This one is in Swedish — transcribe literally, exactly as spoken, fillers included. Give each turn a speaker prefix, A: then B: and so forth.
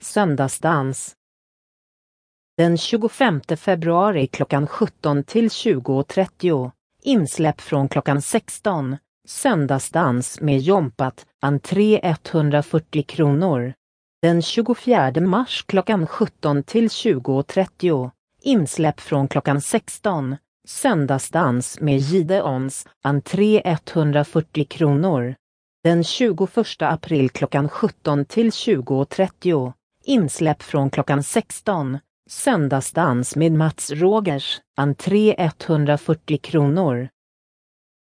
A: Söndagsdans. Den tjugofemte februari klockan sjutton till tjugo och trettio. Insläpp från klockan sexton. Söndagsdans med Jompat, entré etthundrafyrtio kronor. Den tjugofjärde mars klockan sjutton till tjugo och trettio. Insläpp från klockan sexton. Söndagsdans med Gideons, entré etthundrafyrtio kronor. Den tjugoförsta april klockan sjutton till tjugo och trettio. Insläpp från klockan sexton. Söndagsdans med Mats Rogers, entré etthundrafyrtio kronor.